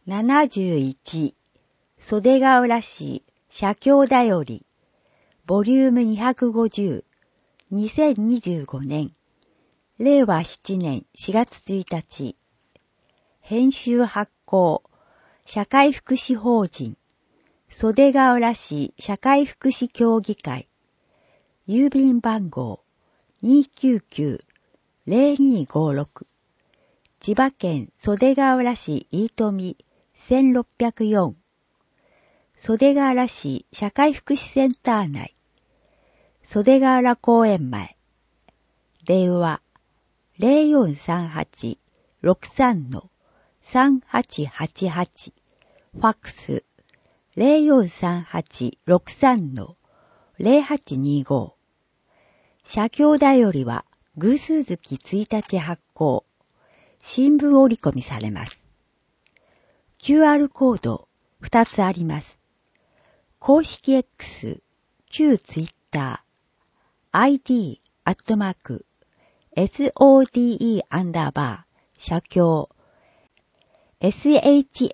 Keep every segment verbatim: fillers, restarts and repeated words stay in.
ななじゅういち袖ヶ浦市写経だよりボリュームにひゃくごじゅうにせんにじゅうごねんれいわしちねんしがつついたち編集発行社会福祉法人袖ヶ浦市社会福祉協議会郵便番号 にーきゅうきゅうぜろにーごろく 千葉県袖ヶ浦市飯富せんろっぴゃくよん袖ヶ浦市社会福祉センター内袖ヶ浦公園前電話 ゼロよんさんはちろくさんのさんはちはちはち ファックス ゼロよんさんはちろくさんのぜろはちにご写経だよりは偶数月ついたち発行新聞折り込みされます。キューアール コードふたつあります。公式 X、旧 Twitter、アイディー、アットマーク、ソデアンダーバー、写経、シャ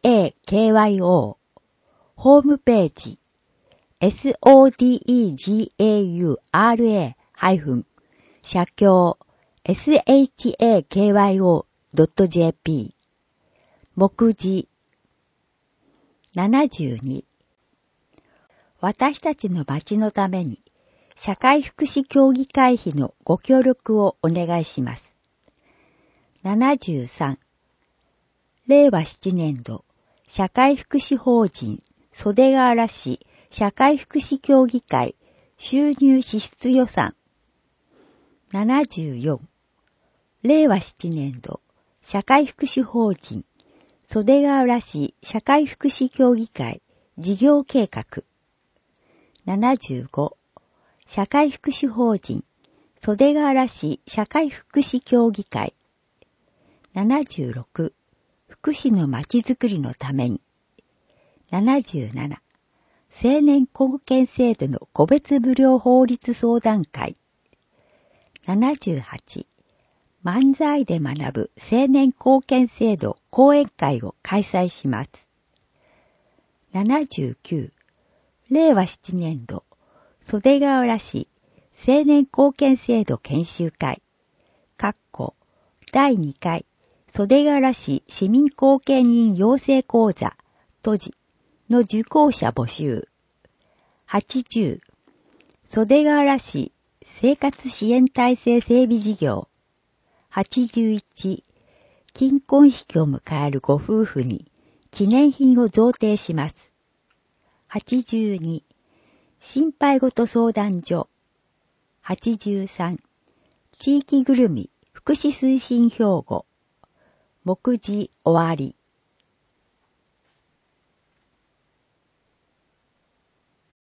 kyO、ホームページ、sodegaura- 写経、shakyo.jp、目次、ななじゅうに私たちの町のために社会福祉協議会費のご協力をお願いします。ななじゅうさんれいわななねん度社会福祉法人袖ヶ浦市社会福祉協議会収入支出予算ななじゅうよんれいわななねん度社会福祉法人袖ヶ浦市社会福祉協議会事業計画ななじゅうご社会福祉法人袖ヶ浦市社会福祉協議会ななじゅうろく福祉のまちづくりのためにななじゅうなな青年貢献制度の個別無料法律相談会ななじゅうはち漫才で学ぶ青年貢献制度講演会を開催します。ななじゅうきゅうれいわななねん度袖ヶ浦市青年貢献制度研修会括弧だいにかい袖ヶ浦市市民貢献人養成講座閉じの受講者募集はちじゅう袖ヶ浦市生活支援体制整備事業はちじゅういち金婚式を迎えるご夫婦に記念品を贈呈します。はちじゅうに心配ごと相談所はちじゅうさん地域ぐるみ福祉推進標語目次終わり